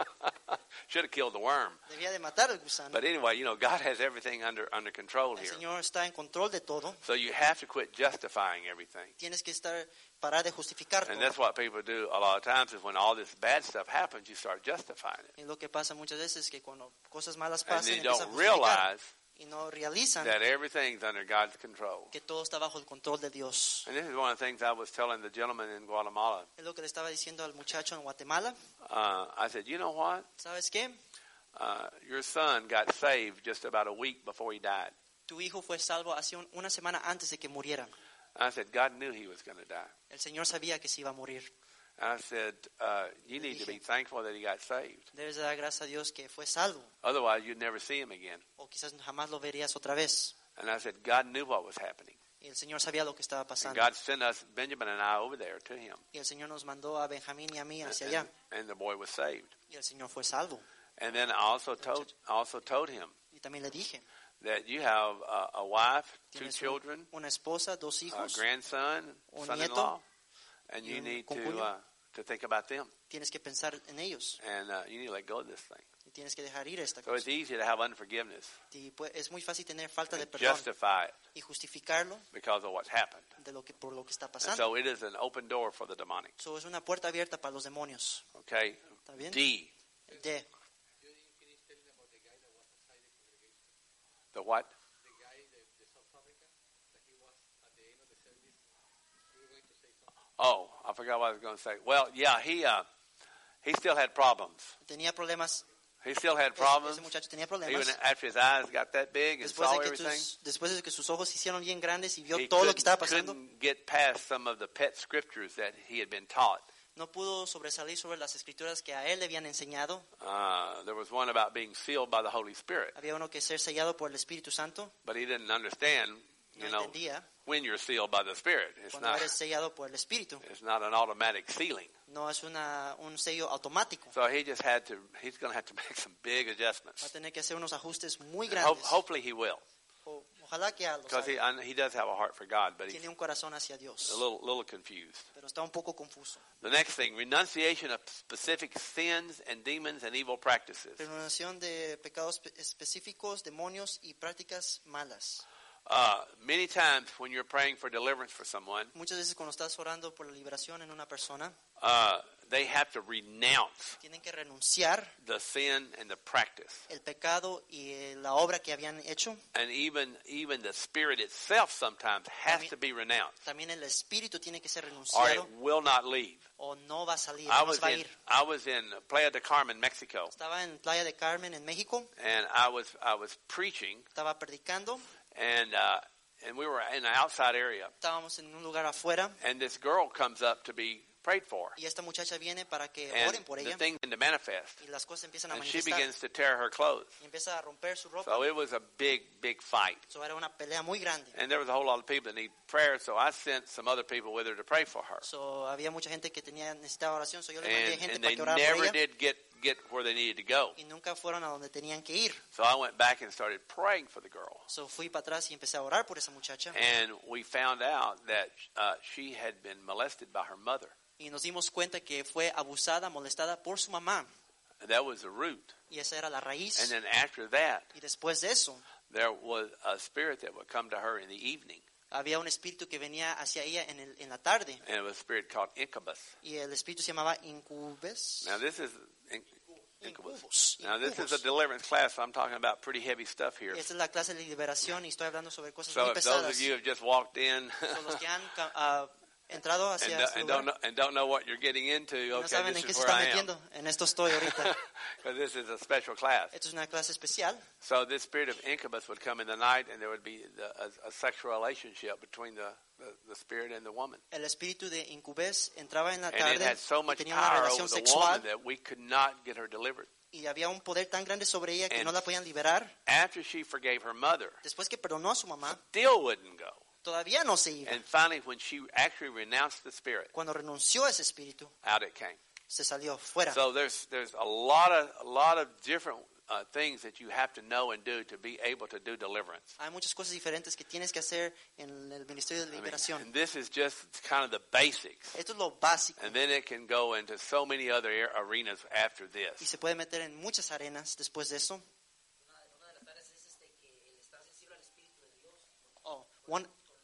Should have killed the worm. Debía de matar al gusano. But anyway, you know, God has everything under under control El here. Señor está en control de todo. So you have to quit justifying everything. Tienes que estar parar de justificar And todo. that's what people do a lot of times is when all this bad stuff happens, you start justifying it. Es lo que pasa muchas veces, que cuando cosas malas And pasan you empiezan a don't justificar realize y no realizan that everything's under God's control. que todo está bajo el control de Dios. And this is one of the things I was telling the gentleman in Guatemala. Es lo que le estaba diciendo al muchacho en Guatemala. Uh, I said, you know what? ¿Sabes qué? Uh, your son got saved just about a week before he died. Tu hijo fue salvo hace un- una semana antes de que muriera. I said, God knew he was going to die. El Señor sabía que se iba a morir. I said, uh, you need to be thankful that he got saved. Debes de dar gracias a Dios que fue salvo, Otherwise, you'd never see him again. o quizás jamás lo verías otra vez. And I said, God knew what was happening. Y el Señor sabía lo que estaba And pasando. God sent us, Benjamin and I, over there to him. Y el Señor nos mandó a Benjamín y a mí hacia And, allá. and the boy was saved. Y el Señor fue salvo. And then I also told, also told him Y también le dije, that you have a, a wife, two tienes un- children, una esposa, dos a hijos, grandson, un son-in-law, and y you un need to concuño. uh, to think about them. tienes que pensar en ellos And uh, you need to let go of this thing. y tienes que dejar ir esta So it's cosa. easy to have unforgiveness Y pues, es muy fácil tener falta de and perdón justify it y justificarlo because of what's happened. de lo que, por lo que está And pasando. so it is an open door for the demonic. So, es una puerta abierta para los demonios. Okay? ¿Está bien? D. D. The what? Oh, I forgot what I was going to say. Well, yeah, he uh, he still had problems. Tenía problemas. He still had Ese, problems. ese muchacho tenía Even problemas. after his eyes got that big and Después saw de, que everything, tus- después de que sus ojos se hicieron bien grandes y vio he todo lo que couldn't, estaba pasando, couldn't get past some of the pet scriptures that he had been taught. no pudo sobresalir sobre las escrituras que a él le habían enseñado. Uh, there was one about being sealed by the Holy Spirit, Había uno que ser sellado por el Espíritu Santo. but he didn't understand, No you know, entendía when you're sealed by the Spirit. It's cuando not, eres sellado por el Espíritu. it's not an automatic sealing. No es una, un sello automático. So he just had to, he's going to have to make some big Va a adjustments. tener que hacer unos ajustes muy And ho- grandes. hopefully he will, O- ojalá que los because he, haga. I know he does have a heart for God, but he's Tiene un corazón hacia Dios, a little, little confused. pero está un poco confuso. The next thing, renunciation of specific sins and demons and evil practices. Renunciación de pecados espe- específicos, demonios y prácticas malas. Uh, many times when you're praying for deliverance for someone, Muchas veces cuando estás orando por la liberación en una persona, uh, they have to renounce tienen que renunciar the sin and the practice. el pecado y eh, la obra que habían hecho. And even even the spirit itself sometimes has También- to be renounced, También el espíritu tiene que ser or it renunciado will not leave. o no va a salir, I no was se va a in ir. I was in Playa del Carmen, Mexico, Estaba en Playa de Carmen, en México, and I was I was preaching, estaba predicando, and uh, and we were in an outside area, estábamos en un lugar afuera and this girl comes up to be prayed for, y esta muchacha viene para que and oren por the ella thing begin to manifest, y las cosas empiezan a and she manifestar begins to tear her clothes. y empieza a romper su ropa. So it was a big, big fight. So era una pelea muy grande. And there was a whole lot of people that need prayer, so I sent some other people with her to pray for her. So había mucha gente que tenía necesitaba oración, so yo le mandé And, gente and para they que orara por never ella did get, get where they needed to go. y nunca fueron a donde tenían que ir. So I went back and started praying for the girl. So fui para atrás y empecé a orar por esa muchacha And we found out that uh, she had been molested by her mother. y nos dimos cuenta que fue abusada, molestada por su mamá And that was the root. y esa era la raíz. And then after that, Y después de eso there was a spirit that would come to her in the evening. había un espíritu que venía hacia ella en, el, en la tarde And it was a spirit called incubus. y el espíritu se llamaba incubes. Now this is in- incubus. Incubus. Now this is a Incubus. deliverance class, so I'm talking about pretty heavy stuff here. Esta es la clase de liberación y estoy hablando sobre cosas So muy if those pesadas. of you have just walked in Son los que han ca- ah, entrado and, hacia do- este and lugar don't know, and don't know what you're getting into, y no okay, saben en this qué is se where están I am. metiendo. En esto estoy ahorita. Because this is a special class. Esto es una clase especial. So this spirit of incubus would come in the night, and there would be the, a, a sexual relationship between the, the, the spirit and the woman. El espíritu de incubés entraba en la And it tarde had so y much tenía una power relación over the sexual woman that we could not get her delivered. y había un poder tan grande sobre ella que And- no la podían liberar. After she forgave her mother, Después que perdonó a su mamá, still wouldn't go. todavía no se iba. And finally, when she actually renounced the spirit, Cuando renunció a ese espíritu, out it came. se salió fuera. So there's there's a lot of a lot of different uh, things that you have to know and do to be able to do deliverance. Hay muchas cosas diferentes que tienes que hacer en el ministerio de I mean, liberación. and this is just kind of the basics. Esto es lo básico And then it can go into so many other ar- arenas after y this. se puede meter en muchas arenas después de eso. Oh, one,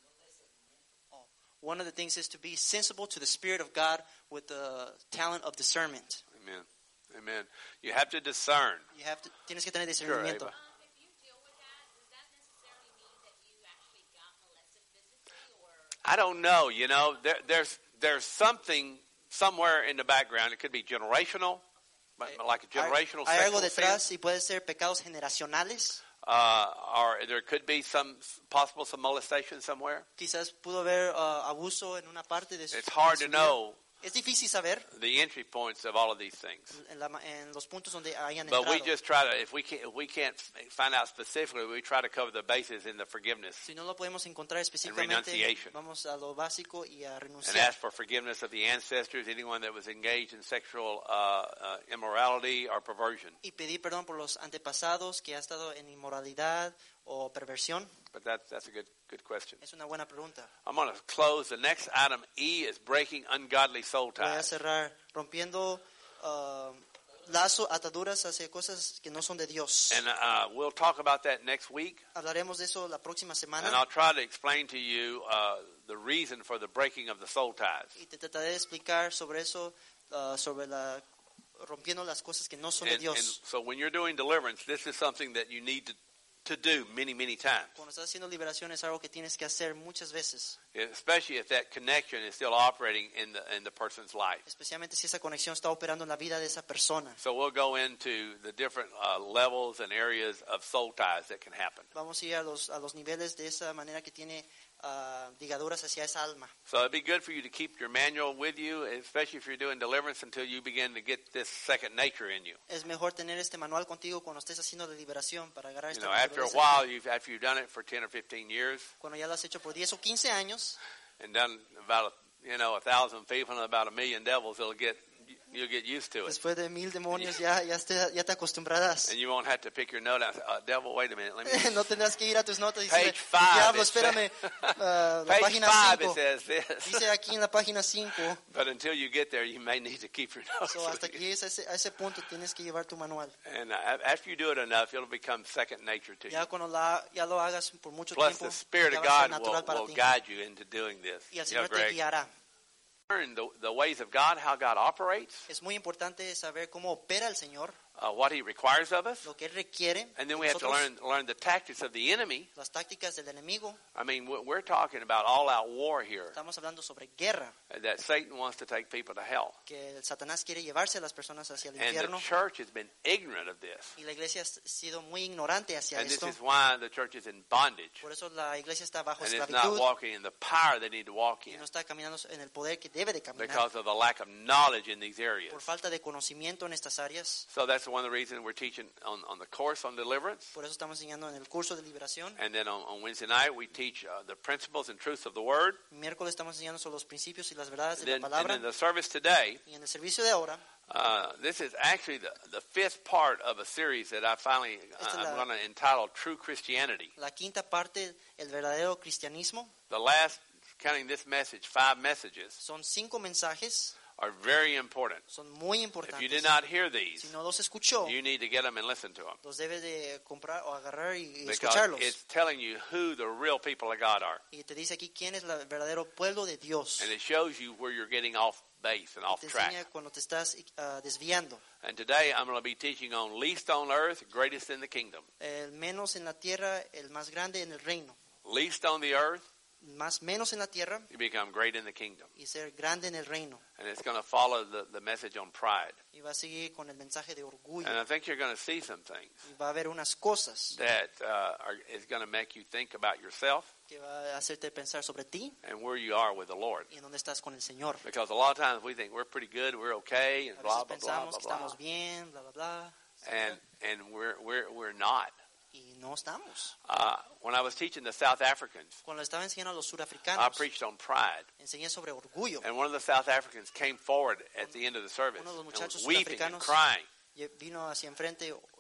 oh, one of the things is to be sensible to the Spirit of God with the talent of discernment. Amen. Amen. You have to discern. You have to, tienes que tener Sure, discernimiento. Ava. Um, if you deal with that, does that necessarily mean that you actually got molested physically, or I don't know. You know, there, there's there's something somewhere in the background. It could be generational, but like a Hay, generational hay algo sexual sin. detrás y puede ser pecados generacionales. Uh, or there could be some possible some molestation somewhere. Quizás pudo haber uh, abuso en una parte de su, It's hard de to su vida. know Es difícil saber the entry points of all of these things. en, la- en los puntos donde hayan But we entrado. just try to, if we can't, if we can't find out specifically, we try to cover the bases in the forgiveness Si no lo podemos encontrar específicamente, renunciation. vamos a lo básico y a and renunciar. ask for forgiveness of the ancestors, anyone that was engaged in sexual uh, uh, immorality or perversion. Y pedir perdón por los antepasados que ha estado en inmoralidad o perversión. But that's that's a good good question. Es una buena pregunta. I'm going to close. The next item, E, is breaking ungodly soul Voy a ties. cerrar rompiendo uh, lazo, ataduras hacia cosas que no son de Dios. And uh, we'll talk about that next week. Hablaremos de eso la próxima semana. And I'll try to explain to you uh, the reason for the breaking of the soul ties. Y te trataré de explicar sobre eso, uh, sobre la rompiendo las cosas que no son de And, and Dios. so when you're doing deliverance, this is something that you need to, to do many, many times. Cuando estás haciendo liberación es algo que tienes que hacer muchas veces, Especially if that connection is still operating in the in the person's life. especialmente si esa conexión está operando en la vida de esa persona. So we'll go into the different uh, levels and areas of soul ties that can happen. Vamos a ir a los, a los niveles de esa manera que tiene uh, ligaduras hacia esa alma. So it'd be good for you to keep your manual with you, especially if you're doing deliverance, until you begin to get this second nature in you. Es mejor tener este manual contigo cuando estés haciendo la liberación para agarrar You esta know, after a naturaleza. while, you've, after you've done it for ten or fifteen years Cuando ya lo has hecho por diez o quince años and done about, a, you know, a thousand people and about a million devils, it'll get, you'll get used to it. después de mil demonios ya, ya, te, ya te acostumbrarás. And you won't have to pick your note out. Uh, devil, wait a minute. Let me. No tendrás que ir a tus notas y decirle, Page five. diablo, it espérame, says- uh, la Page página five, it cinco. says this. Dice aquí en la página cinco. But until you get there, you may need to keep your notes. So, hasta with que you. llegues a ese, a ese punto tienes que llevar tu manual. And uh, after you do it enough, it'll become second nature to you. Ya cuando la, ya lo hagas por mucho Plus, tiempo, the Spirit ya of va a ser God will, natural para will ti. guide you into doing this. Y el You know, Señor te Greg, guiará. learn the, the ways of God, how God operates, Es muy importante saber cómo opera el Señor, uh, what He requires of us, lo que Él requiere and then de we have to nosotros, learn learn the tactics of the enemy. las tácticas del enemigo. I mean, we're we're talking about all-out war here. Estamos hablando sobre guerra, That Satan wants to take people to hell, que el Satanás quiere llevarse a las personas hacia el and the infierno. church has been ignorant of this. Y la iglesia ha sido muy ignorante hacia And this esto. is why the church is in bondage, Por eso la iglesia está bajo and it's not esclavitud walking in the power they need to walk y in no está caminando en el poder que debe de caminar because of the lack of knowledge in these areas. por falta de conocimiento en estas áreas. So that's one of the reasons we're teaching on, on the course on deliverance. Por eso estamos enseñando en el curso de liberación. And then on, on Wednesday night, we teach uh, the principles and truths of the Word. Miércoles estamos enseñando sobre los principios y las verdades And de then, la and palabra. then the service today, Y en el servicio de ahora, uh, this is actually the, the fifth part of a series that I finally, uh, Esta es I'm la- going to entitle True Christianity. la quinta parte, el verdadero cristianismo, The last, counting this message, five messages son cinco mensajes, are very important. son muy If you importantes. did not hear these, Si no los escuchó, you need to get them and listen to them. los debes de comprar o agarrar y, y Because escucharlos. it's telling you who the real people of God are. Y te dice aquí quién es el verdadero pueblo de Dios. And it shows you where you're getting off base and Y off te track. enseña cuando te estás ah, desviando. And today I'm going to be teaching on least on earth, greatest in the kingdom. El menos en la tierra, el más grande en el reino. Least on the earth, Más menos en la tierra you become great in the kingdom. y ser grande en el reino. And it's going to follow the, the message on pride. Y va a seguir con el mensaje de orgullo. And I think you're going to see some things Y va a haber unas cosas that uh, are, is going to make you think about yourself que va a hacerte pensar sobre ti and where you are with the Lord. y en dónde estás con el Señor. Because a lot of times we think we're pretty good, we're okay, and A blah, veces blah, blah, pensamos que blah, blah. estamos bien, bla, bla, bla. And, and we're, we're, we're not. Y no estamos. Uh, when I was teaching the South Africans, Cuando estaba enseñando a los I surafricanos, preached on pride. enseñé sobre orgullo. And one of the South Africans came forward at the end of the service Uno de los and muchachos was weeping and sudafricanos crying. Y vino hacia enfrente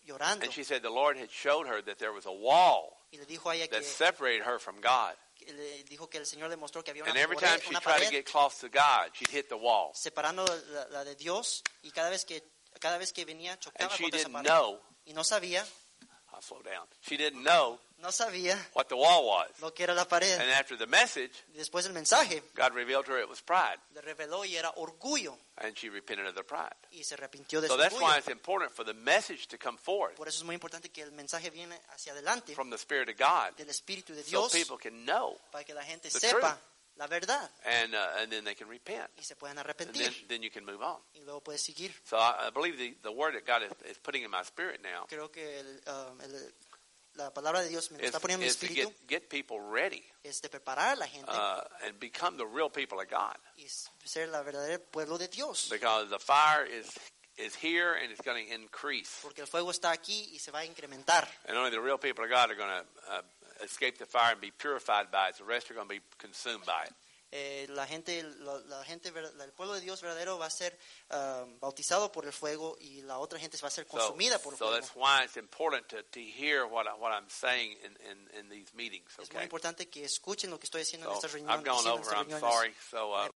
llorando. And she said the Lord had showed her that there was a wall Y le dijo a ella that que, separated her from God. que le dijo que el Señor le mostró que había una, And every pared- time she una tried to pared get close to God, she'd hit the wall. separando la, la de Dios, y cada vez que cada vez que venía And chocaba she contra esa didn't pared. know, Y no sabía, I'll slow down. She didn't know no sabía what the wall was. lo que era la pared. And after the message, Y después del mensaje God revealed to her it was pride. le reveló y era orgullo, And she repented of the pride. y se arrepintió de So su that's why orgullo. it's important for the message to come forth Por eso es muy importante que el mensaje viene hacia adelante from the Spirit of God del Espíritu de so Dios, people can know. para que la gente the sepa truth. la verdad And, uh, and then they can repent. y se puedan And arrepentir, then, then you can move on. y luego puedes seguir. So I, I believe the, the word that God is, is putting in my spirit now Creo que el, um, el- la palabra de Dios me is, está poniendo en mi is to espíritu, get, get people ready es de preparar a la gente uh, and become the real people of God. y ser la verdadera pueblo de Dios. Because the fire is, is here and it's going to increase. Porque el fuego está aquí y se va a incrementar. And only the real people of God are going to uh, escape the fire and be purified by it. The rest are going to be consumed by it. Eh, la gente, la, la gente, ver- el pueblo de Dios verdadero va a ser ah, bautizado por el fuego, y la otra gente va a ser So, consumida por el so fuego. that's why it's important to, to hear what, I, what I'm saying in, in, in these meetings. Es muy Okay? importante que escuchen lo que estoy diciendo en So estas reuniones. I've gone diciendo en over. estas I'm reuniones. sorry. So uh,